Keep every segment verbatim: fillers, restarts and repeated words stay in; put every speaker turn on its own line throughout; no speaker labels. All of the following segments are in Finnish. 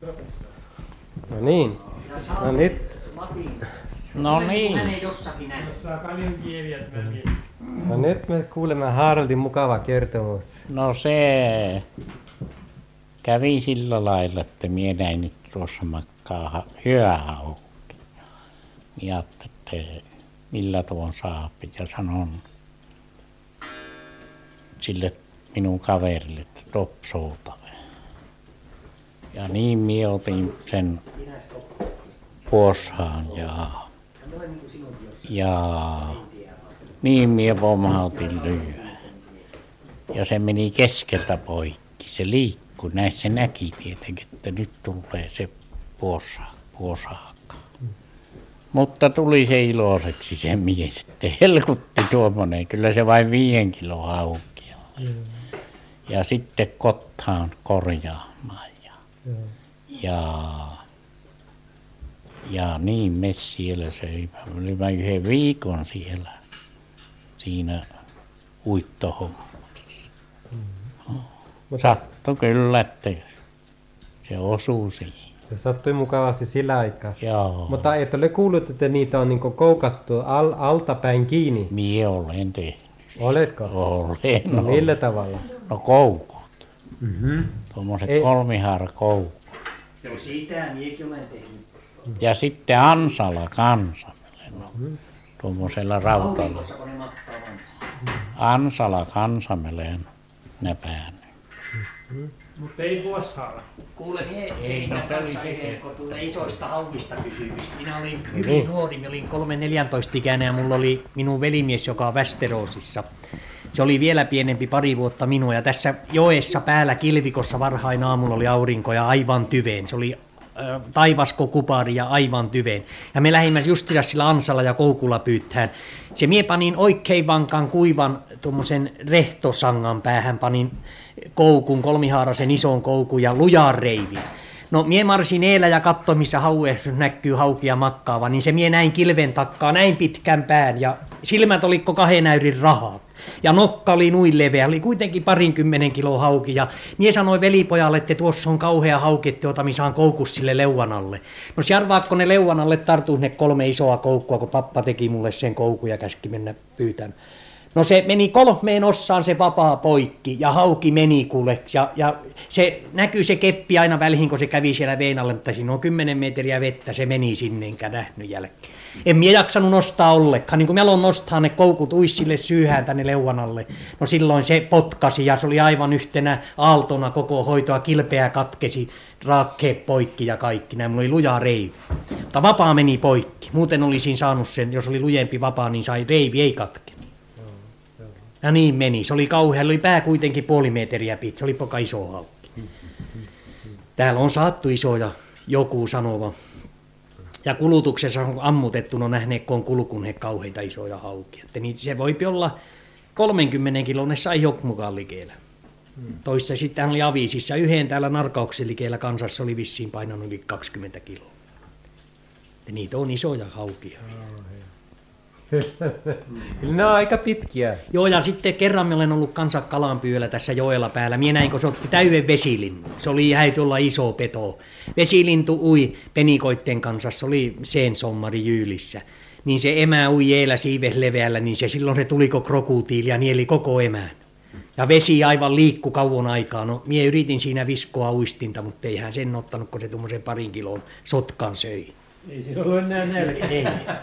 No niin. No nyt.
No niin.
No nyt me kuulemme Haraldin mukava kertomus.
No se kävi sillä lailla, että minä näin nyt tuossa makkaa hyöhaukki. Minä ajattelin, että millä tuon saapi ja sanon sille minun kaverille, että topsouta. Ja niin minä otin sen puoshaan ja, ja niin minä pomhautin lyhyen. Ja se meni keskeltä poikki, se liikkui, näissä se näki tietenkin, että nyt tulee se puoshaakka. Mutta tuli se iloiseksi se mies, että helkutti tuommoinen, kyllä se vain viiden kilon haukia. Ja sitten kotaan korjaamaan. Ja, ja, ja niin me siellä söimme. Olimme yhden viikon siellä siinä uittohommassa. Mm-hmm. Sattui kyllä, että se osui siihen.
Se sattui mukavasti sillä aikaa.
Joo.
Mutta et ole kuullut, että niitä on niin koukattu al- altapäin kiinni?
Mie olen tehnyt.
Oletko?
Olen.
No millä tavalla?
No koukut.
Mm-hmm.
Tuommoiset kolmihaarakoukut.
Joo, sitä miekin olen tehnyt.
Ja sitten ansala kansamelle. No.
Mm-hmm.
Tuommoisella rautalla. Ansala kansameleen näpäännyt.
Mm-hmm. Mutta ei vuoshaara.
Kuule, mie
Ei, no se oli se.
kun tulee isoista haukista kysymys. Minä olin hyvin nuori, minä olin kolme neljäntoista ikäinen ja mulla oli minun velimies, joka on Västeroosissa. Se oli vielä pienempi pari vuotta minua ja tässä joessa päällä Kilvikossa varhain aamulla oli aurinko ja aivan tyveen. Se oli äh, taivasko kupari ja aivan tyveen. Ja me lähdimme justiinsa sillä ansalla ja koukulla pyytään. Se mie panin oikein vankan kuivan tuommoisen rehtosangan päähän, panin koukun, kolmihaarasen ison koukun ja lujan reivin. No mie marsin eellä ja katsoin, missä hauessa näkyy haukia makkaava, niin se mie näin kilven takkaa näin pitkän pään ja silmät olikko kahden äyrin rahat. Ja nokka oli nuin leveä, oli kuitenkin parinkymmenen kilon hauki ja mie sanoi velipojalle, että tuossa on kauhea hauki, että jota mi saan koukus sille leuan alle. No arvaatko ne leuan alle tarttuu ne kolme isoa koukkua, kun pappa teki mulle sen koukun ja käski mennä pyytämään. No se meni kolmeen ossaan se vapaa poikki ja hauki meni kuule ja, ja se näkyi se keppi aina väliin, kun se kävi siellä veinalle, mutta siinä on kymmenen metriä vettä, se meni sinne enkä nähnyt jälkeen. En minä jaksanut nostaa ollenkaan, niin kuin mä aloin nostaa ne koukut uissille syyhään tänne leuan alle. No silloin se potkasi ja se oli aivan yhtenä aaltona koko hoitoa, kilpeä katkesi, raakkeet poikki ja kaikki, näin mulla oli luja reivi. Mutta vapaa meni poikki, muuten olisin saanut sen, jos oli lujempi vapaa, niin sai reivi ei katke. Ja niin meni. Se oli kauhea. Oli pää kuitenkin puoli metriä pitkä. Se oli poka iso haukki. Täällä on saattu isoja, joku sanova. Ja kulutuksessa on ammutettu, no nähneet, kun on kulkuneet kauheita isoja haukia. Että niin se voi olla kolmenkymmenen kilon, ne sai joku mukaan likeellä. Toissa sitten hän oli aviisissa. Yhden täällä narkauksen likeellä kansassa oli vissiin painanut yli kaksikymmentä kiloa. Ja niitä on isoja haukia.
Kyllä ne on aika pitkiä.
Joo, ja sitten kerran me olen ollut kanssa kalanpyydellä tässä joella päällä. Mie näin, kun se otti täyden vesilinnu. Se oli ihan tuolla iso peto. Vesilintu ui penikoitten kanssa, se oli sen sommari Jyylissä. Niin se emä ui jeellä siives leveällä, niin se silloin se tuliko krokotiili ja nieli koko emän. Ja vesi aivan liikku kauan aikaa. No, mie yritin siinä viskoa uistinta, mutta eihän sen ottanut, kun se tuommoisen parin kilon sotkan söi.
Ei se ollut enää nälkä.
Ei.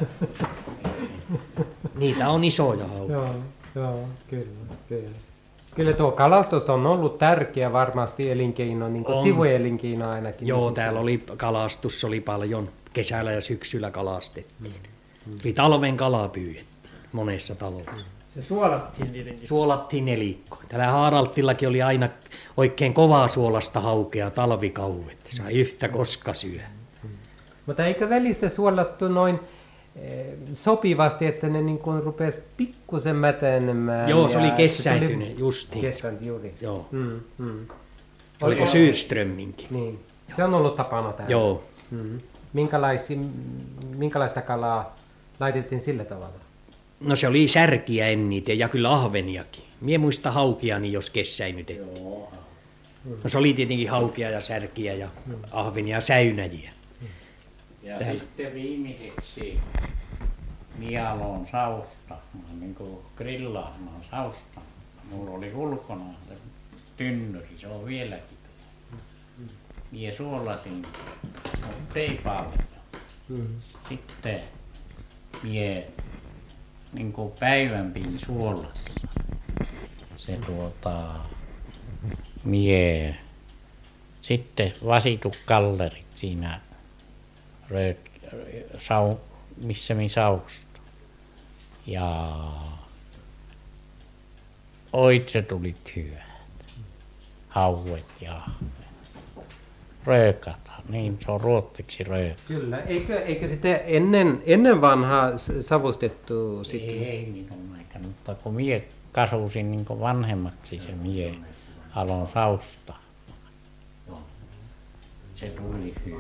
Niitä on isoja haukia.
Joo, joo, kyllä, kyllä. Kyllä tuo kalastus on ollut tärkeä varmasti elinkeino, niin kuin sivuelinkeino ainakin.
Joo, täällä oli kalastus, oli paljon. Kesällä ja syksyllä kalastettiin. Mm. Eli talven kalaa pyydettiin monessa talossa.
Se suolattiin tietenkin.
Suolattiin nelikko. Täällä Haaraltillakin oli aina oikein kovaa suolasta haukea talvikauet. Sai yhtä koska syö.
Mutta eikö välistä suolattu noin sopivasti, että ne niin kuin rupesi pikkusen mätänemään?
Joo, se oli kesäitynyt justiin.
Kesänt juuri.
Joo.
Mm, mm.
Oliko Syrströmminkin?
Niin. Se on ollut tapana täällä.
Joo.
Mm. Minkälaista kalaa laitettiin sillä tavalla?
No se oli särkiä eniten ja kyllä ahveniakin. Mie muista haukiani, jos kesäinytettiin. No se oli tietenkin haukia ja särkiä ja ahvenia ja säynäjiä.
Ja
Täällä.
sitten viimeiseksi mialon sausta, niin kuin grillaamaan sausta. Mulla oli ulkona se tynnyri, se on vieläkin. Mie suolasin, mutta ei paljon. Sitten mie niin kuin päivän pidin suolassa. Se tuota, mie sitten vasitut kallerit siinä röök, sau, missä mi sausta. Ja oitse tulit hyvät. Hauet ja röökata, niin se on ruotsiksi röökata.
Kyllä, eikö, eikö sitten ennen, ennen vanhaa s- savustettu sitten?
Ei minun aikana, mutta kun mie kasusin niin vanhemmaksi se mie aloin sausta. Se tuli hyvä.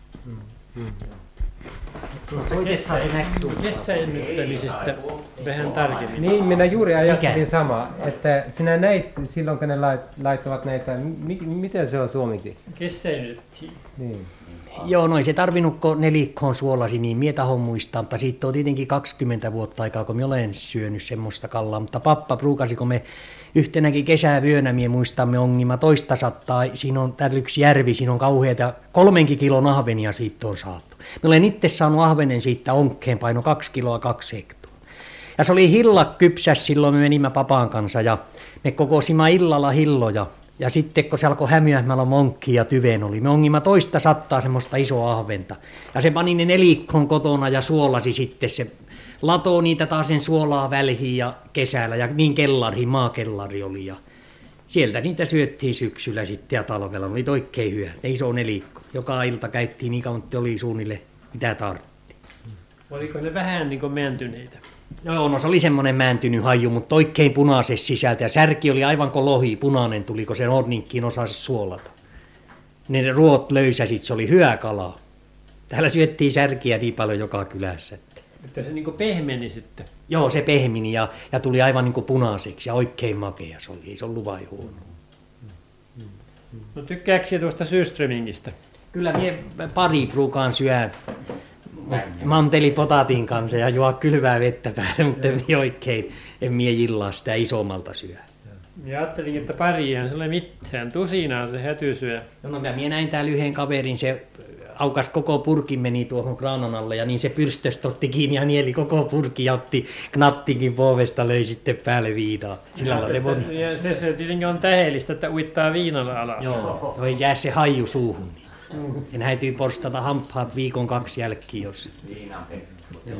Soitetaan se näkyy.
Kesäännyttämisestä vähän tarkemmin.
Niin, minä juuri ajattelin
Mikä?
sama, että sinä näit silloin, kun ne lait, laittavat näitä, mi, miten se on suomeksi?
Kesäännyttiin.
Niin.
Joo, no ei se tarvinnutko nelikkoon suolasi, niin mie tahon muistaa, mutta siitä on tietenkin kaksikymmentä vuotta aikaa, kun minä olen syönyt semmoista kallaa, mutta pappa pruukasi, kun me yhtenäkin kesävyönä, mie muistamme ongimme toista sattaa, siinä on täällä yksi järvi, siinä on kauheita, kolmenkin kilon ahvenia siitä on saatu. Mä olen itse saanut ahvenen siitä onkkeen, paino kaksi kiloa kaksi hektoa. Ja se oli hilla kypsäs, silloin me menimme papan kanssa ja me kokosimme illalla hilloja. Ja sitten kun se alkoi hämyämällä monkki ja tyven oli, me ongimme toista sattaa semmoista isoa ahventa. Ja se pani ne nelikkoon kotona ja suolasi sitten se, latoo niitä taas sen suolaa välhiin ja kesällä ja niin kellari, maakellari oli. Ja sieltä niitä syöttiin syksyllä sitten ja talvella, ne oli oikein hyvä, ne iso nelikko. Joka ilta käyttiin niin kauan, että oli suunnilleen mitä tarvittiin.
Oliko ne vähän niin kuin mentyneitä?
Joo, no se oli semmoinen määntynyt haju, mutta oikein punaisessa sisältä. Ja särki oli aivan kuin lohi, punainen tuli, kun se orninkkiin osasi suolata. Ne ruot löysäsit, se oli hyvä kala. Täällä syöttiin särkiä niin paljon joka kylässä. Että.
Että se niin kuin pehmeni sitten.
Joo, se pehmini ja, ja tuli aivan niin kuin punaiseksi ja oikein makea se oli, ei se ollut vain huono.
No tykkääkö sinä tuosta Syrströmingistä?
Kyllä mie pari pruukaan syö manteli potatin kanssa ja juo kylvää vettä päälle, mutta en mie oikein, en mie jillaa sitä isommalta syö.
Minä ajattelin, että pari eihän se ole mitään. Tusinaa se häty syö.
No, no minä näin täällä yhden kaverin, se aukas koko purkin, meni tuohon kraanan alle ja niin se pyrstöstä otti kiinni ja nieli koko purkin ja otti knattinkin povesta, löi sitten päälle viinaa. Sillä lailla ne moni.
Ja se, se tietenkin on tähdellistä, että uittaa viinalla alas.
Joo, toi jää se haju suuhun. Ja täytyy porstata hampaat viikon kaksi jälkeen, jos... Joo.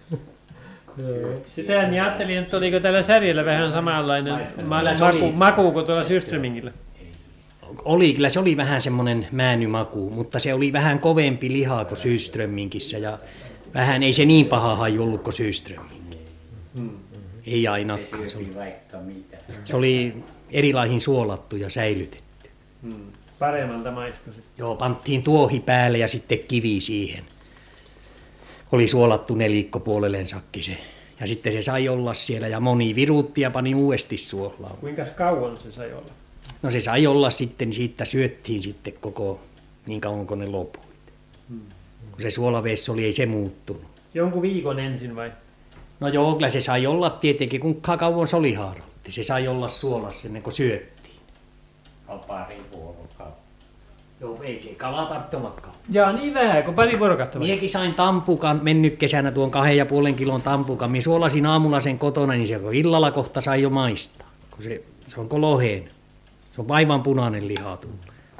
Sitä niin ajattelin, että oliko täällä Särjellä vähän samanlainen ma-
Kyllä se
maku,
oli.
maku kuin tuolla Syrströmingillä.
Oli, kyllä se oli vähän semmoinen määnymaku, mutta se oli vähän kovempi lihaa kuin Syrströminkissä ja vähän ei se niin paha haju ollut kuin Syrströminki. Ei ainakaan. Se oli,
vaikka mitä.
se oli erilaihin suolattu ja säilytetty.
Paremmalta maistui sitten.
Joo, panttiin tuohi päälle ja sitten kivi siihen. Oli suolattu nelikko puolelleen sakki se. Ja sitten se sai olla siellä ja moni viruutti ja pani uudesti suolaa.
Kuinka kauan se sai olla?
No se sai olla sitten, niin siitä syöttiin sitten koko niin kauan kuin ne lopui. Kun se suolaveessä oli, ei se muuttunut.
Jonkun viikon ensin vai?
No joo, kyllä se sai olla tietenkin, kun kauan se oli haarautti. Se sai olla suolassa ennen kuin syöttiin.
On pari vuorokautta.
Joo, ei se kala tarvitse ollakaan.
Jaa, niin vähän, kun pari vuorokautta vai?
Miekin sain tampukan mennyt kesänä tuon kahden ja puolen kilon tampukan. Mie suolasin aamulla sen kotona, niin se kun illalla kohta sai jo maistaa. Kun se, se on koloheen. Se on aivan punainen liha tullut.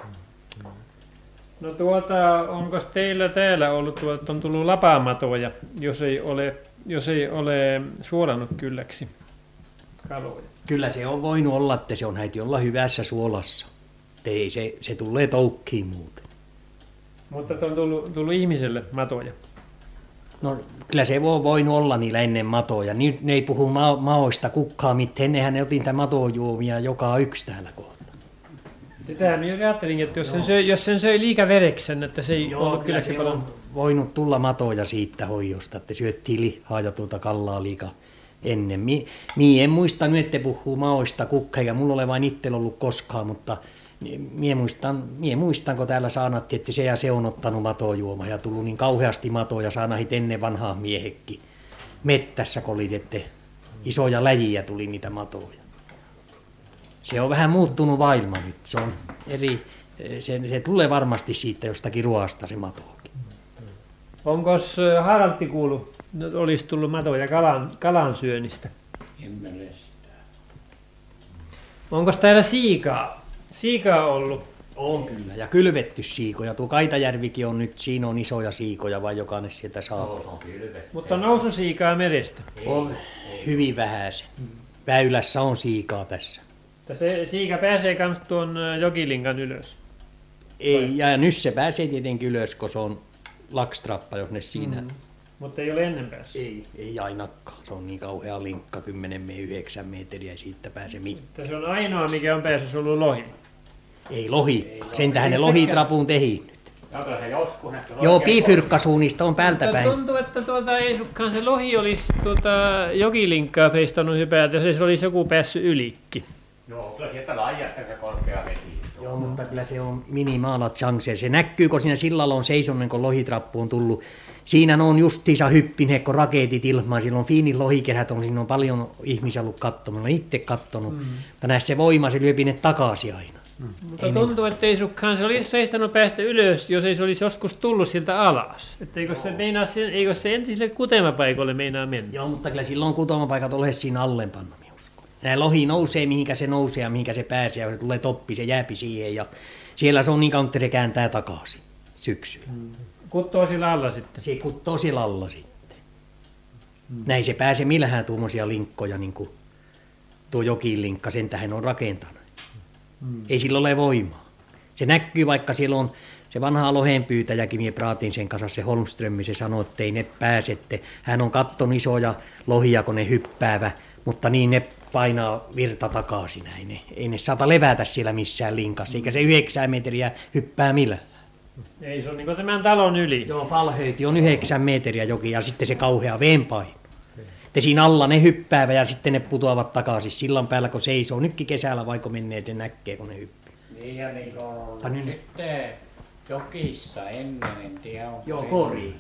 No tuota, onko teillä täällä ollut, tuota, on tullut lapamatoja, jos ei ole, jos ei ole suolannut kylläksi kaloja?
Kyllä se on voinut olla, että se on häiti olla hyvässä suolassa. Ei, se, se tulee toukkiin muuten.
Mutta että on tullut, tullut ihmiselle matoja.
No kyllä se voi voinut olla niillä ennen matoja. Nyt ne ei puhu ma- maoista kukaan mitään. Ennenhän ne otin niitä matojuomia joka yksi täällä kohta.
Sitä minä ajattelin, että jos sen, söi, jos sen söi liika vereksen, että se ei
Joo,
ollut
kyllä
kyllä
se
paljon.
on voinut tulla matoja siitä hoidosta, että syöttiin lihaa ja tuota kallaa liika ennen. Mi, mi en muista nyt, että puhuu maoista kukkaa, ja mulla ole vain itsellä ollut koskaan, mutta Mie muistan, mie muistan, kun täällä saanatti, että se ja se on ottanut matojuoma ja tullut niin kauheasti matoja saanahit ennen vanhaa miehekki. Mettässä kolit, että isoja läjiä tuli niitä matoja. Se on vähän muuttunut maailma nyt. Se on eri, se, se tulee varmasti siitä jostakin ruoasta se matokin.
Onkos Haraltti kuullut, että olisi tullut matoja kalan, kalan syönnistä?
Emme sitä.
Onkos täällä siikaa? Siikaa ollut?
On kyllä. Ja kylvetty siikoja. Tuo Kaitajärvikin on nyt, siinä on isoja siikoja, vai jokainen sieltä saa.
On kylvetty.
Mutta nousu siikaa merestä.
On hyvin vähäisen. Väylässä on siikaa tässä.
Se siika pääsee kans tuon Jokilinkan ylös.
Ei, ja nyt se pääsee tietenkin ylös, kun se on lakstrappa, jos ne siinä. Mm.
Mutta ei ole ennen päässyt.
Ei, ei ainakaan. Se on niin kauhea linkka, kymmenen yhdeksän metriä, ja siitä pääse mitään.
Se on ainoa, mikä on päässyt ollut lohi.
Ei lohi. Sen tähän ne lohitrapuun tehin nyt.
Onko se joskus?
Joo, piifyrkkasuunnista on päältä päin.
Tuntuu, että tuota, ei sukkaan se lohi olisi tuota, Jokilinkkaa feistannut hypäältä, jos se olisi joku päässyt ylikki.
Joo, kyllä sieltä laajasta se korkea vesi.
Joo, mutta kyllä se on minimaalat chanceja. Se näkyy, kun siinä sillalla on seisonut, kun lohitrappu on tullut. Siinä on justiinsa hyppineet, kun raketit ilmaan. Siinä on fiinit lohikehät, on, siinä on paljon ihmisiä ollut katsomassa. Olen itse katsonut. Mm. Mutta näissä se voima, se lyöpi ne takaisin aina. Mm.
Mutta tuntuu, että ei sukkaan se olisi feistannut päästä ylös, jos ei se olisi joskus tullut sieltä alas. Että eikö se, meinaa, eikö se entiselle kutemapaikoille meinaa mennä?
Joo, mutta kyllä silloin kutemapaikat ole siinä allenpanna. Nämä lohi nousee, mihinkä se nousee ja mihinkä se pääsee, ja kun se tulee toppi, se jääpi siihen, ja siellä se on niin kauan, että se kääntää takaisin syksyllä. Mm.
Kuttoo sillä alla sitten?
Se kuttoo sillä alla sitten. Mm. Näin se pääsee millähän tuommoisia linkkoja, niin kuin tuo Jokilinkka, sen tähän on rakentanut. Mm. Ei sillä ole voimaa. Se näkyy, vaikka siellä on se vanha lohenpyytäjäkin, minä praatin sen kanssa, se Holmström, se sanoi, että ei ne pääsette. Hän on kattonut isoja lohia, kun ne hyppäävä, mutta niin ne painaa virta takaisin näin. Ne, ei ne saata levätä siellä missään linkassa, eikä se yhdeksän metriä hyppää millään.
Ei, se on niin kuin tämän talon yli.
Joo, Palhöyti on yhdeksän metriä joki ja sitten se kauhea veenpaino. Ja siinä alla ne hyppäävät ja sitten ne putoavat takaisin sillan päällä, kun seisoo. Nytkin kesällä vaikka menee, se näkee, kun ne hyppää.
Niin ja niin on ollut niin. Sitten jokissa ennen, en tiedä onko...
Joo, kori.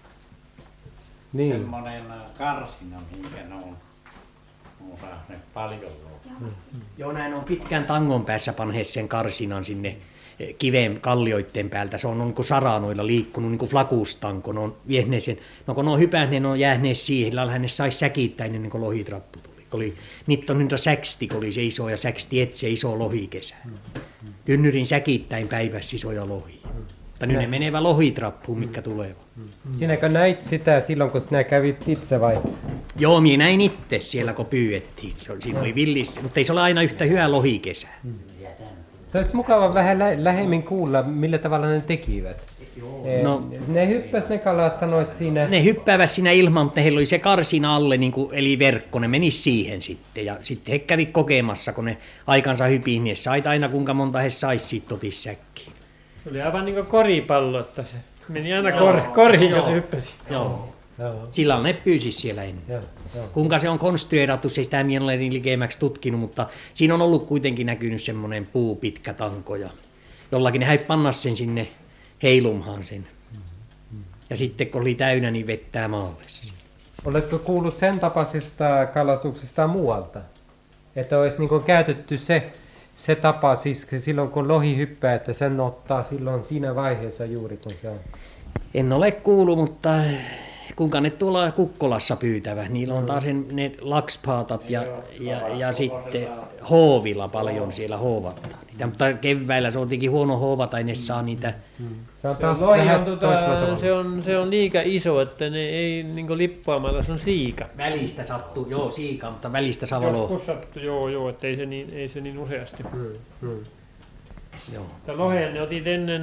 Niin. Semmoinen karsina, minkä ne on. On saaneet paljon hmm.
Joo, näin on pitkän tangon päässä panneet sen karsinan sinne kiveen kallioitten päältä. Se on niin kuin saranoilla liikkunut, niin kuin flakustanko. Ne on viehneet sen. No kun ne on hypänneet, ne on jääneet siihen. Lällähän ne saisi säkittää ennen kuin lohitrappu tuli. Oli, niitä on niitä säksti, kun oli se iso ja säksti et se iso lohikesä. Tynnyrin säkittäin päivässä isoja lohia. Mutta nyt ne menevä lohitrappuun, mitkä tulevat.
Sinäkö näit sitä silloin, kun sinä kävit itse vai?
Joo, minä näin itse siellä, kun pyydettiin. Se oli, siinä oli villissä, mutta ei se ole aina yhtä hyvä lohikesä. Hmm.
Se olisi mukava vähän lä- lähemmin kuulla, millä tavalla ne tekivät. No, ne hyppäs ne kalat, sanoit siinä.
Ne hyppäävät siinä ilman, mutta heillä oli se karsina alle, niin kuin, eli verkko, ne meni siihen sitten. Ja sitten he kävi kokemassa, kun ne aikansa hypiin, niin sait aina kuinka monta he sais siitä totissäkkiin.
Se oli aivan niin kuin koripallo, että se meni aina kor- koriin, kun se hyppäsi.
Joo. Joo. Sillä ne pyysi siellä ennen. Joo, joo. Kuinka se on konstrueerattu, se sitä minä olen niin likemmäksi tutkinut, mutta siinä on ollut kuitenkin näkynyt semmoinen puupitkä tanko. Ja jollakin ne häi panna sen sinne heilumhaan sen. Ja sitten kun oli täynnä, niin vettää maalle.
Oletko kuullut sen tapaisesta kalastuksesta muualta? Että olisi niin kuin käytetty se, se tapa siis silloin, kun lohi hyppää, että sen ottaa silloin siinä vaiheessa juuri, kun se on?
En ole kuullut, mutta kuinka ne tuolla Kukkolassa pyytävät. Niillä on taas ne lakspaatat ja, ja, ja sitten hoovilla paljon siellä hoovattaa. Niitä, mutta keväällä se on tietenkin huono hoovata, ei ne saa niitä.
Se on, taas lohi on, tuota,
se on, se on liika iso, että ne ei niin lippuamalla, se on siika.
Välistä sattuu, joo siika, mutta välistä savalo.
Joskus sattuu, joo, joo, että ei se niin, ei se niin useasti.
Hmm, hmm.
Joo. Lohen ne otit ennen,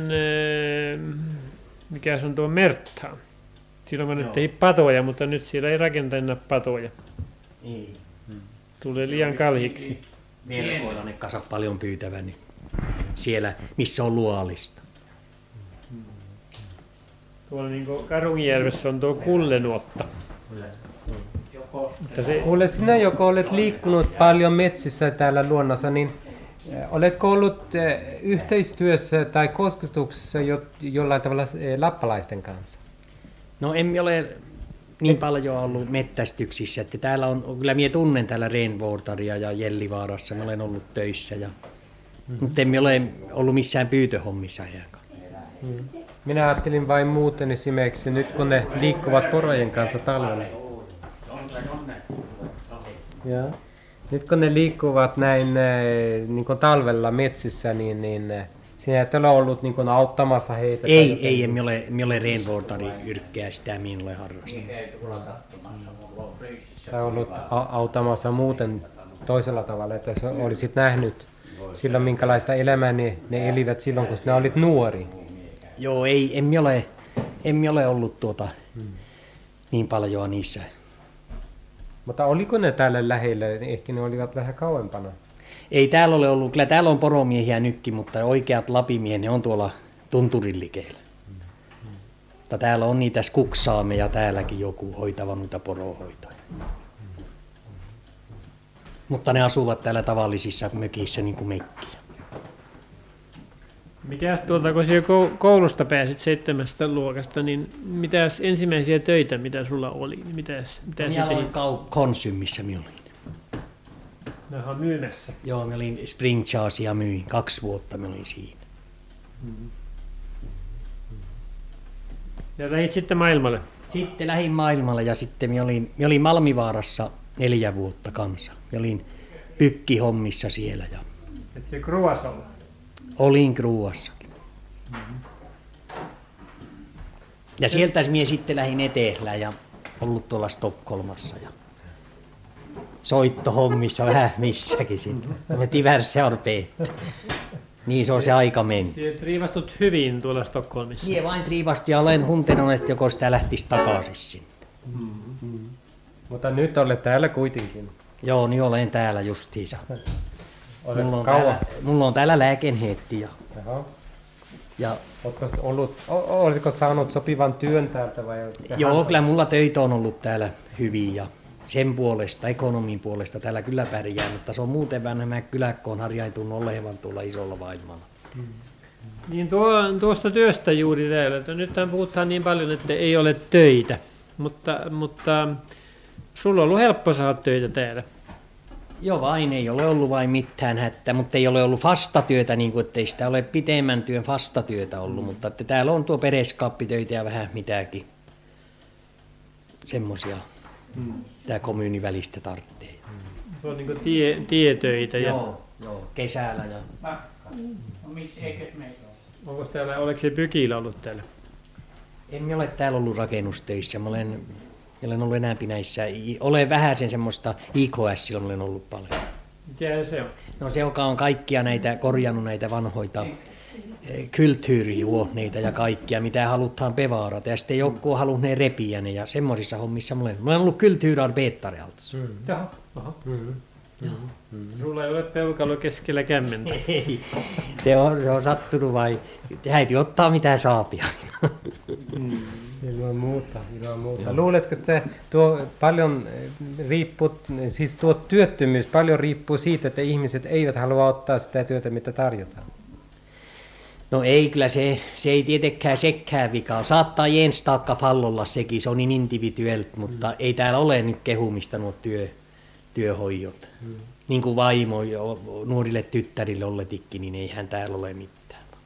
mikä se on tuo Merttaan. Silloin kun nyt ei patoja, mutta nyt siellä ei rakentena patoja.
Ei. Hmm.
Tulee liian kalhiksi.
Verkoilla ne kasa paljon pyytävän niin siellä, missä on luolista.
Tuolla niin kuin Karunjärvessä on tuo kullenuotta.
Se... Kuule, sinä joko olet liikkunut paljon metsissä täällä luonnossa, niin Oletko ollut eh, yhteistyössä tai kosketuksessa jo, jollain tavalla eh, lappalaisten kanssa?
No emme ole niin paljon ollut mettästyksissä, että täällä on, kyllä minä tunnen täällä Reenvuortaria ja Jellivaarassa, mä olen ollut töissä, ja, mm-hmm. mutta emme ole ollut missään pyytöhommissa heidän kanssa.
Mm. Minä ajattelin vain muuten esimerkiksi nyt kun ne liikkuvat porojen kanssa talvella. Ja. Nyt kun ne liikkuvat näin niin kuin talvella metsissä, niin, niin sinä et ole ollut niin kuin auttamassa heitä?
Ei, ei, emme ole, emme ole Reenvuortari yrkkää, sitä minä olen harrastanut.
Tai ollut auttamassa muuten toisella tavalla, että olisit nähnyt silloin minkälaista elämää ne, ne elivät silloin, kun sinä olit nuori.
Joo, ei, emme ole, emme ole ollut tuota, hmm. niin paljon niissä.
Mutta oliko ne täällä lähellä? Ehkä ne olivat vähän kauempana.
Ei täällä ole ollut, kyllä täällä on poromiehiä nytkin, mutta oikeat lapimiehet, ne on tuolla tunturin likeillä. Hmm. Hmm. Mutta täällä on niitä skuksaameja täälläkin joku hoitava noita porohoitoja. Hmm. Hmm. Mutta ne asuvat täällä tavallisissa mökissä niin kuin mekin.
Mikäs tuolta, kun sinä koulusta pääsit seitsemästä luokasta, niin mitäs ensimmäisiä töitä, mitä sulla oli? Niin mitäs, mitä
minä olin Konsumissa, minä olin.
Nähän myymässä.
Joo, minä olin Spring Chargea myin. Kaksi vuotta minä olin siinä.
Mm-hmm. Ja lähdit sitten maailmalle?
Sitten lähdin maailmalle ja sitten minä olin, minä olin Malmivaarassa neljä vuotta kanssa. Minä olin pykkihommissa siellä. Ja
et se Kruassa ollut?
Olin Kruuassakin. Mm-hmm. Ja sieltä minä sitten lähdin etelään ja ollut tuolla Stockholmassa. Ja soittohommissa vähän missäkin sitten. Me diverse arbeet. Niin se on se aika mennyt.
Sinä triivastut hyvin tuolla Stockholmissa.
Minä vain triivasti ja olen huntenut, että joko sitä lähtisi takaisin sinne.
Mm-hmm. Mutta nyt olet täällä kuitenkin.
Joo, niin olen täällä justiinsa. Mulla on,
kauan?
täällä, mulla on täällä lääkenheetti. Ja, ja,
Oletko ollut, oletko saanut sopivan työn täältä? Vai
joo, kyllä mulla töitä on ollut täällä hyvin ja sen puolesta, ekonomin puolesta täällä kyllä pärjää, mutta se on muuten vähän nämä kyläkö on harjaintunut olevan tuolla isolla maailmalla.
Hmm. Niin tuo, tuosta työstä juuri täällä, että nyt puhutaan niin paljon, että ei ole töitä, mutta, mutta sulla on ollut helppo saada töitä täällä.
Joo, vain ei ole ollut vain mitään hätää, mutta ei ole ollut fastatyötä, niin kuin, ettei sitä ole pitemmän työn fastatyötä ollut, mm. mutta että täällä on tuo pereskaappitöitä ja vähän mitäkin semmoisia, mm. tämä kommunin välistä tarvitsee.
Mm. Se on niin kuin tie, tietöitä. Ja
joo, joo, kesällä. Ja
no miksi eikö meitä ole?
Onko täällä, oliko se Pykillä ollut täällä?
En ole täällä ollut rakennustöissä, mä olen... olen ollut enäämpi näissä, olen vähän sen semmoista I K S, sillä olen ollut paljon.
Mikä se on?
No se, joka on kaikkia näitä, korjannut näitä vanhoita kulttuurijuoneita ja kaikkia, mitä halutaan bevaarata. Ja sitten joku on halunnut ne repiä ne ja semmoisissa hommissa mä olen. Mä olen ollut kulttuuriarbetare alltså.
Mm. Jaha, aha. Mm. Mm. Mm. Sulla ei ole peukalo keskellä kämmentä.
Ei, se on, se on sattunut vai, häiti ottaa mitä saapia.
Mm. Ilman muuta, ilman muuta. Luuletko, että tuo paljon riippuu, siis tuo työttömyys paljon riippuu siitä, että ihmiset eivät halua ottaa sitä työtä, mitä tarjotaan?
No ei, kyllä se, se ei tietenkään sekään vikaa. Saattaa jenstaakka fallolla sekin, se on niin individuellt, mutta mm. ei täällä ole nyt kehumista nuo työ, työhoidot. Mm. Niin kuin vaimo nuorille tyttärille olletikki, niin eihän täällä ole mitään.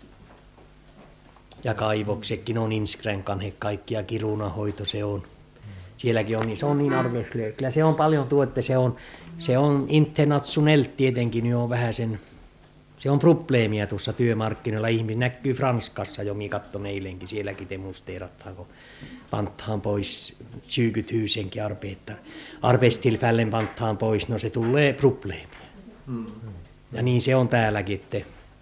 Ja kaivoksetkin on Inskränkan he kaikki ja kirunahoito se on. Sielläkin on, niin se on niin arvoisle. Kyllä se on paljon tuo, että se on, se on internationellt tietenkin, niin on vähän sen, se on probleemia tuossa työmarkkinoilla. Ihmiset näkyy Franskassa jo, minä katson eilenkin, sielläkin demonstreerataan, kun pantaan pois tjugotusenkin arbetar. Arbetstillfällen pantaan pois, no se tulee probleemia. Mm. Ja niin se on täälläkin, että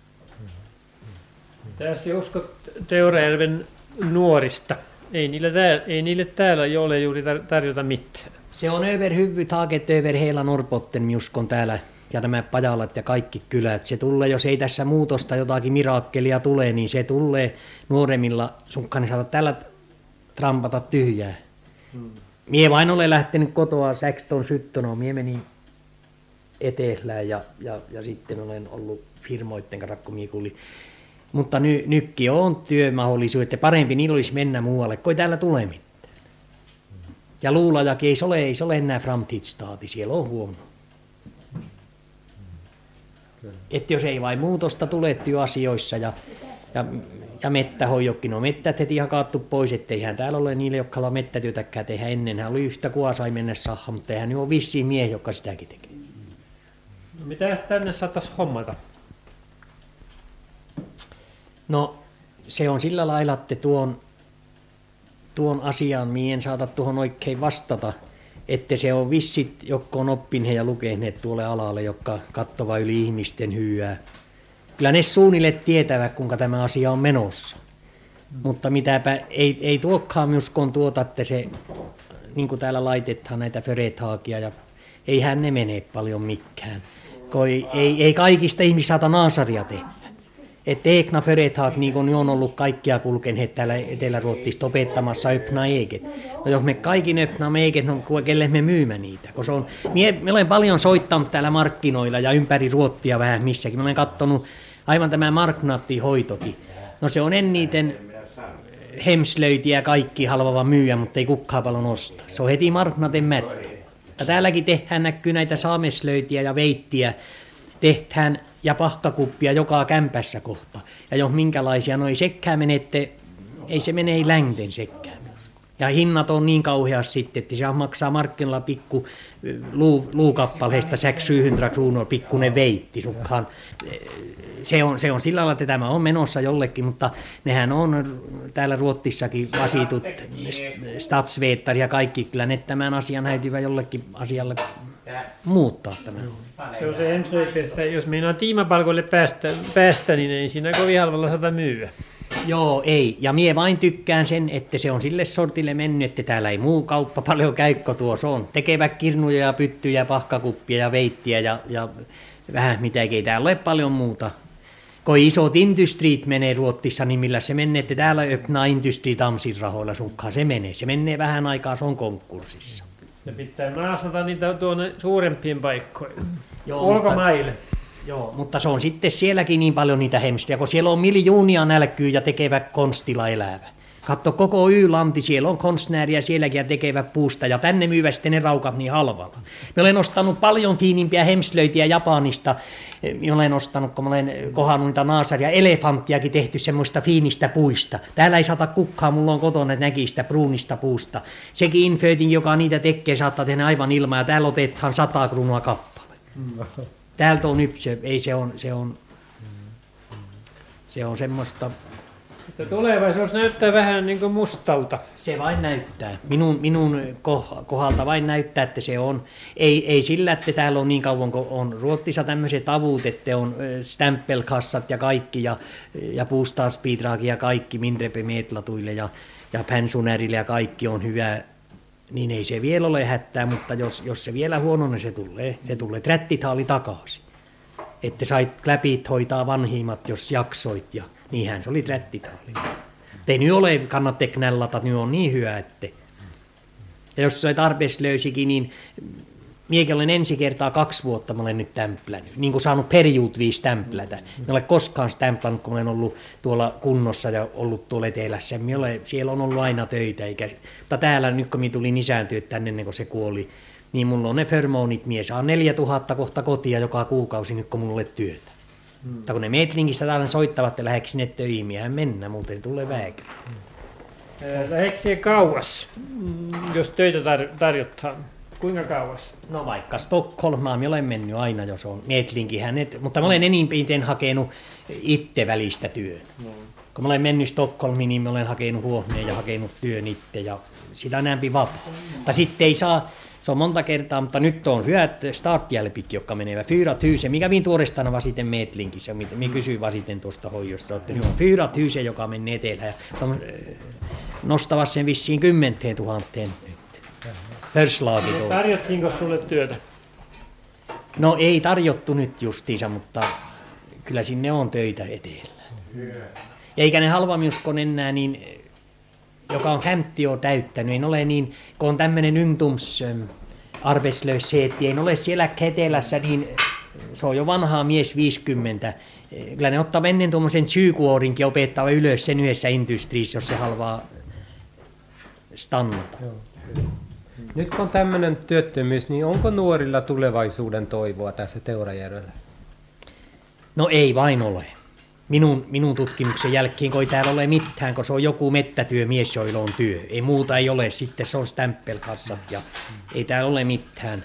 tässä uskot Teurajärven nuorista. Ei niille, täällä, ei niille täällä jo ole juuri tarjota mitään.
Se on överhuvudtaget över hela Norrbotten, minä uskon täällä. Ja nämä Pajalat ja kaikki kylät. Se tulee, jos ei tässä muutosta jotakin mirakkelia tule, niin se tulee nuoremmilla. Sunkaan ne saada täällä trampata tyhjää. Hmm. Mie vain olen lähtenyt kotoa Säkston syttonoon. Mie menin etelään ja, ja, ja sitten olen ollut firmoitten rakkomiikuli. Mutta ny, nytkin on työmahdollisuus, että parempi niillä olisi mennä muualle, kun ei täällä tule mitään. Ja luulajakin ei se ole, ei se ole enää framtidsstaati, siellä on huono. Että jos ei vain muutosta tule työasioissa ja, ja, ja mettähoijokin, no mettät heti hakattu pois, etteihän täällä ole niille, jotka on mettätyötäkään tehdä ennen. Hän oli yhtä kua sai mennä saha, mutta eihän nyt ole vissiin miehiä, jotka sitäkin tekee.
No mitäs tänne saattaisi hommata?
No se on sillä lailla, että tuon, tuon asian mien saata tuohon oikein vastata, että se on vissit, jotka on oppineet ja lukeneet tuolle alalle, jotka kattova yli ihmisten hyyää. Kyllä ne suunnilleen tietävät, kuinka tämä asia on menossa. Mm. Mutta mitäpä, ei, ei tuokkaan minuskon tuota, että se, niin kuin täällä laitetaan näitä företaakia, ja eihän ne mene paljon mikään. Koi, ei, ei kaikista ihmistä saata naasaria tehdä. Että Ekna Företag, niin kuin on ollut kaikkia kulkeneet täällä Etelä-Ruotsista opettamassa öppna eget. No jos me kaikki öppna eget, no kelle me myymä niitä? Kun se on, mie, me olen paljon soittanut täällä markkinoilla ja ympäri Ruotsia vähän missäkin. Mä olen katsonut aivan tämä marknaattihoitokin. No se on eniten hemslöitiä kaikki halvava myyjä, mutta ei kukaan paljon osta. Se on heti marknaten mättä. Ja täälläkin tehdään näkyy näitä saameslöitiä ja veittiä. Tehdään ja pahkakuppia joka kämpässä kohta. Ja jos minkälaisia, no ei sekään menette, ei se mene ei längden sekään. Ja hinnat on niin kauheasti sitten, että se maksaa markkinoilla pikku luu, luukappaleesta säksyyhyntra kruunua pikkuinen veitti sukkaan. Se on, se on sillä lailla, että tämä on menossa jollekin, mutta nehän on täällä Ruotsissakin vasitut statsveettari ja kaikki. Kyllä ne tämän asian häityvä jollekin asialle muuttaa tämän.
Se on se hemslöitä, jos meinaa tiimapalkoille päästä, päästä, niin ei siinä kovin halvalla saada myyä.
Joo, ei. Ja mie vain tykkään sen, että se on sille sortille mennyt, että täällä ei muu kauppa paljon käykko tuossa on. Tekevät kirnuja ja pyttyjä, pahkakuppia ja veittiä ja, ja vähän mitäkin. Ei täällä ole paljon muuta. Kun isot industrit menee Ruotsissa, niin millä se menee, että täällä öppnaa industri Tamsin rahoilla sunkaan se menee. Se menee vähän aikaa, se on konkurssissa.
Se pitää naasata niitä tuonne suurempiin paikkoihin.
Joo,
ulkomaille.
Mutta, joo, mutta se on sitten sielläkin niin paljon niitä hemstiä, kun siellä on miljoonia nälkyy ja tekevät konstilla elävä. Katso koko Y-lanti, siellä on konstnääriä sielläkin ja tekevät puusta ja tänne myyvät sitten ne raukat niin halvalla. Mä olen ostanut paljon fiinimpiä hemslöitiä Japanista. Mä olen ostanut, kun mä olen kohannut niitä naasaria, elefanttiakin tehty semmoista fiinistä puista. Täällä ei saata kukkaa, mulla on kotona, että näki sitä pruunista puusta. Sekin inföitin, joka niitä tekee, saattaa tehdä aivan ilman ja täällä otetaan sata kruunua kappale. Täältä on ypsö, ei se on, se on, se on semmoista.
Tulevaisuus näyttää vähän niin kuin mustalta.
Se vain näyttää. Minun, minun kohdalta vain näyttää, että se on. Ei, ei sillä, että täällä on niin kauan, kun on Ruotsissa tämmöiset avut, että on stämpelkassat ja kaikki ja, ja puustaasbidragi ja kaikki mindrepe meetlatuille ja, ja pensionärille ja kaikki on hyvä. Niin ei se vielä ole hätää, mutta jos, jos se vielä huono, niin se tulee. Se tulee trättitaali takaisin. Että sait läpit hoitaa vanhimmat, jos jaksoit ja niinhän se oli trättitaali. Ei nyt ole kannattaa knällata, nyt on niin hyvä, että. Ja jos sä tarpeeksi löysikin, niin miekin olen ensi kertaa kaksi vuotta, mä olen nyt tämplännyt. Niin kuin saanut periuutviis tämplätä. Mä olen koskaan tämplannut, kun mä olen ollut tuolla kunnossa ja ollut tuolla etelässä. Olen, siellä on ollut aina töitä. Eikä, mutta täällä nyt kun minä tulin isääntyä tänne ennen kuin se kuoli, niin mulla on ne fermoonit, mies saa neljätuhatta kohta kotia joka kuukausi nyt kun mulla ole työtä. Hmm. Mutta kun ne Metlingissä täällä soittavat, että lähdekö sinne töihin, eihän mennä, muuten tulee väärä.
Lähdekö siihen kauas, jos töitä tar- tarjotaan? Kuinka kauas?
No vaikka Stockholmaan, minä olen mennyt aina, jos on Metlingi hänet, mutta mä olen enimpiten hakenut itse välistä työn. No. Kun mä olen mennyt Stockholmiin, niin mä olen hakenut huoneen ja hakenut työn itse ja sitä näempi vapaa. Mutta sitten ei saa, se on monta kertaa, mutta nyt on hyvät starthjälpit, jotka menevät. Fyrat hyse, mikä viin tuorestana vasiten Metlingissä, minä kysyin vasiten tuosta hoijosta, että nyt on fyrat hyse, joka menee etelään ja nostavat sen vissiin kymmenteen tuhanteen.
Tarjottiinko sulle työtä?
No ei tarjottu nyt justiinsa, mutta kyllä sinne on töitä etelä. Eikä ne halvamiuskon enää niin, joka on femtio år täyttänyt, ei ole niin, kun on tämmöinen ungdoms arbetslöshet, ei ole siellä etelässä, niin se on jo vanhaa mies viisikymmentä, kyllä ne ottaa ennen tuommoisen syykuorinkin opettaa ylös sen yhdessä industriissa, jos se halvaa stannata.
Joo, nyt kun on tämmöinen työttömyys, niin onko nuorilla tulevaisuuden toivoa tässä Teurajärvellä?
No ei vain ole. Minun, minun tutkimuksen jälkeen, kun ei täällä ole mitään, kun se on joku mettätyömies, joilla on työ. Ei muuta ei ole, sitten se on stempelkassat ja ei täällä ole mitään.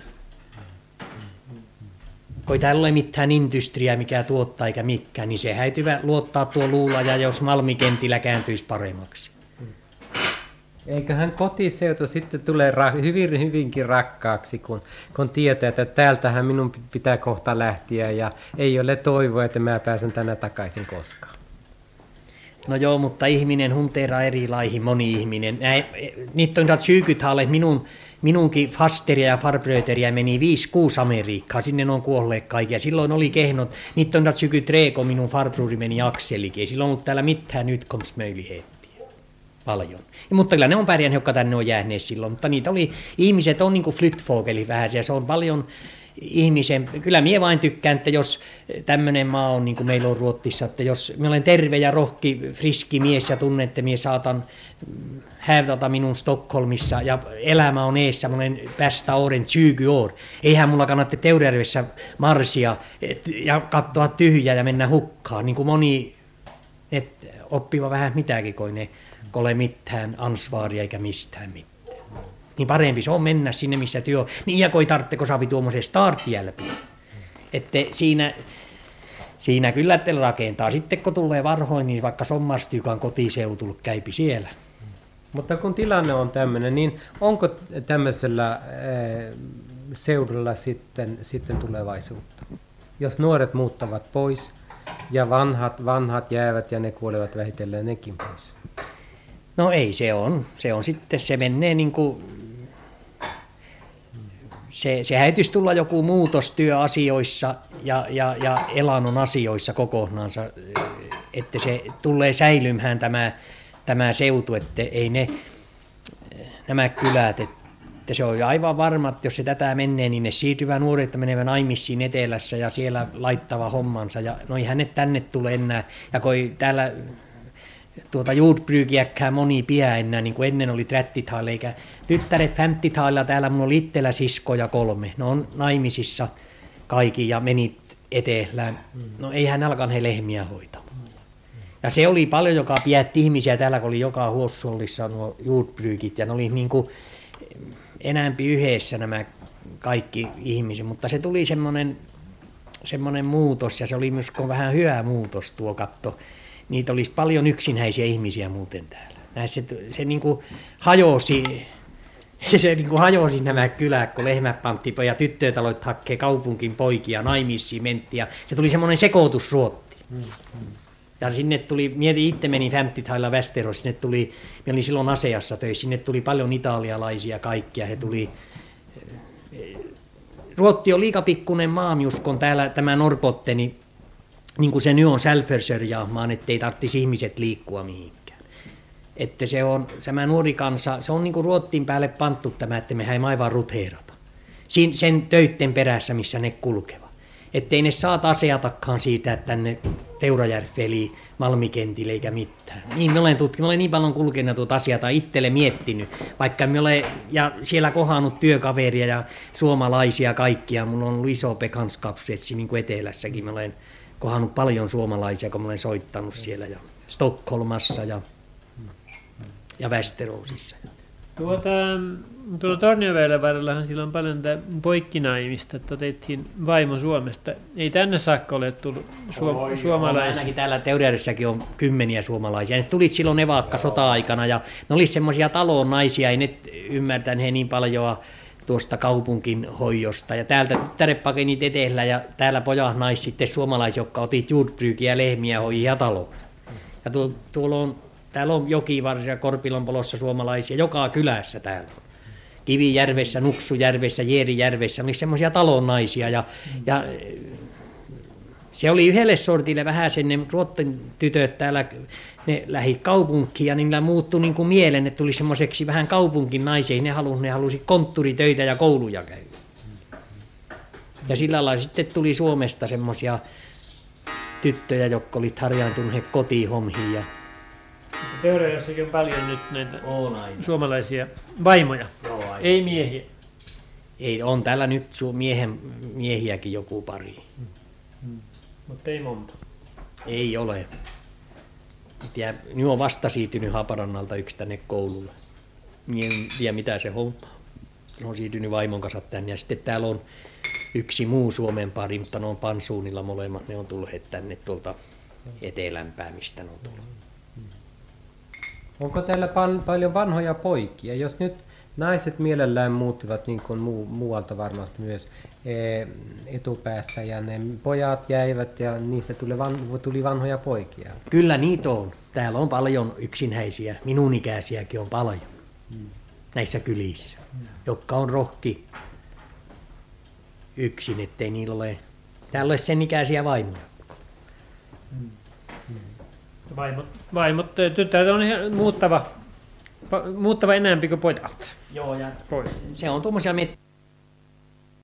Kun ei täällä ole mitään industriaa, mikä tuottaa eikä mikään, niin se häytyvä luottaa tuo luula ja jos Malmikentillä kääntyisi paremmaksi.
Eiköhän kotiseutu sitten tulee ra- hyvin, hyvinkin rakkaaksi, kun, kun tietää, että täältähän minun pitää kohta lähteä ja ei ole toivoa, että mä pääsen tänne takaisin koskaan.
No joo, mutta ihminen hunteraa erilaihin, moni ihminen. Niitä on syykythalle, minun, minunkin fasteria ja farbröteriä meni viisi kuusi Amerikkaa, sinne on kuolleet kaikki. Ja silloin oli kehnot, niitä on syky Treeko, minun farbruri meni Akselikin. Ei silloin ollut täällä mitään nyt komsmöilihettiä. Paljon. Ja, mutta kyllä ne on pärjänneet, jotka tänne on jääneet silloin. Mutta niitä oli, ihmiset on niin kuin flyttvogeli vähän, ja se on paljon ihmisen, kyllä minä vain tykkään, että jos tämmöinen maa on niin kuin meillä on Ruotsissa, että jos minä olen terve ja rohki, friski mies ja tunnen, että minä saatan hävdata minun Stockholmissa ja elämä on eessä, minä olen bästa åren tjugo år. Eihän mulla kannata Teurajärvessä marssia ja katsoa tyhjää ja mennä hukkaan, niin kuin moni et oppiva vähän mitäkin, kun ne ole mitään ansvaaria eikä mistään mitään. Niin parempi se on mennä sinne, missä työ on. Niin ja kun ei tarvitse, kun saapi tuommoisen startjälpiin. Että siinä, siinä kyllä että rakentaa. Sitten kun tulee varhoin, niin vaikka sommarstykan kotiseutulla käypi siellä.
Mutta kun tilanne on tämmöinen, niin onko tämmöisellä äh, seudulla sitten, sitten tulevaisuutta? Jos nuoret muuttavat pois ja vanhat, vanhat jäävät ja ne kuolevat vähitellen nekin pois.
No ei, se on. Se on sitten, se menee niin kuin, se, se häytyisi tulla joku muutos työasioissa ja, ja, ja elannon asioissa kokonaansa, että se tulee säilymään tämä, tämä seutu, että ei ne, nämä kylät, että se on aivan varma, että jos se tätä menee, niin ne siirtyvät nuoret menevät naimisiin etelässä ja siellä laittava hommansa ja no ei hänet tänne tule enää, ja kun täällä tuota jordbrukiäkään moni piä enää, niin kuin ennen oli trettitaille, eikä tyttäret femtitailla, täällä mun oli itsellä siskoja kolme, ne on naimisissa kaikki ja menit etelään, no eihän alkan he lehmiä hoitamaan. Ja se oli paljon, joka pidätti ihmisiä täällä, kun oli joka huossuollissa nuo jordbrukit, ja ne oli niin kuin enämpi yhdessä nämä kaikki ihmiset, mutta se tuli semmoinen, semmoinen muutos, ja se oli myös vähän hyvä muutos tuo katto. Niitä olisi paljon yksinäisiä ihmisiä muuten täällä. Näissä se, se niin kuin hajosi, se, se niin kuin hajosi nämä kylät, kun lehmät pantti ja tyttöjä aloitti hakkee kaupunkin poikia, naimisiin mentti ja se tuli semmoinen sekoitusruotti. Mm, mm. Ja sinne tuli, mietin itse menin Femtithailla Västeros, sinne tuli, minä olin silloin aseassa töissä, sinne tuli paljon italialaisia kaikkia, he tuli, Ruotti on liika pikkuinen maamiuskon täällä tämä Norrbotteni, niin kuin se nyt on självförsörjaamaan, ettei tarvitsisi ihmiset liikkua mihinkään. Että se on, tämä nuori kansa, se on niin kuin Ruottin päälle panttu tämä, että mehän ei aivan ruteerata. Siin, sen töitten perässä, missä ne kulkevat. Ettei ne saa aseatakaan siitä, että tänne Teurajärveli Malmikentille eikä mitään. Niin, mä olen tutkinut, mä olen niin paljon kulkenut tuota asiaa tai itselle miettinyt, vaikka mä olen, ja siellä kohannut työkaveria ja suomalaisia kaikkia, mulla on ollut iso bekantskapsetsi niin kuin etelässäkin, mä olen kohannut paljon suomalaisia, kun mä olen soittanut siellä ja Stockholmassa ja, ja Västeråsissa.
Tuota, tuolla Tornionväylän varrellahan sillä on paljon poikkinaimista, että otettiin vaimo Suomesta. Ei tänne saakka ole tullut suom- suomalaisia.
Ainakin täällä Teurajärvissäkin on kymmeniä suomalaisia. Ne tulit silloin evakka sota-aikana ja ne oli semmoisia talon naisia, ei ne ymmärtäneet niin paljon tuosta kaupunkin hoidosta. Ja täältä tyttäret pakenit etelä ja täällä pojat nais sitten suomalaisia, jotka otit jordbrukia ja lehmiä hoijia taloon. Ja tuo, tuolla on, täällä on Jokivarsi ja Korpilonpolossa suomalaisia, joka kylässä täällä on. Kivijärvessä, Nuksujärvessä, Jeerijärvessä, oli semmoisia talonnaisia ja, ja se oli yhdelle sortille vähän sen ne Ruotsin tytöt täällä, ne lähi kaupunkiin ja niillä muuttui niin kuin mielen, että tuli semmoiseksi vähän kaupunkin naisia, ne halusi, ne halusi konttoritöitä ja kouluja käydä. Ja sillä lailla sitten tuli Suomesta semmoisia tyttöjä, jotka olivat harjaantuneet kotihommiin. Ja...
Teurajassakin on paljon nyt näitä
On aina.
suomalaisia vaimoja,
Joo, aina.
ei miehiä.
Ei, on täällä nyt su- miehen, miehiäkin joku pari.
Mutta ei monta.
Ei ole. Tiedä, nyt on vasta siirtynyt Haparannalta yksi tänne koululle. Mie en tiedä mitä se homma. Ne on siirtynyt vaimon kanssa tänne ja sitten täällä on yksi muu Suomen pari, mutta ne on pansuunilla molemmat. Ne on tulleet tänne tuolta etelämpää, mistä ne on tullut.
Onko teillä pal- paljon vanhoja poikia? Jos nyt naiset mielellään muuttivat niin kuin muu- muualta varmasti myös ee, etupäässä ja ne pojat jäivät ja niistä tuli, van- tuli vanhoja poikia.
Kyllä niitä on. Täällä on paljon yksinäisiä. Minun ikäisiäkin on paljon. Hmm. Näissä kylissä. Hmm. Jotka on rohki yksin, ettei niillä ole... Täällä ole sen ikäisiä vaimoja.
Vaimot, vaimot tytöt on ihan muuttava, pa- muuttava enemmän kuin pojat.
Joo, ja
Pois.
se on tuommoisia met-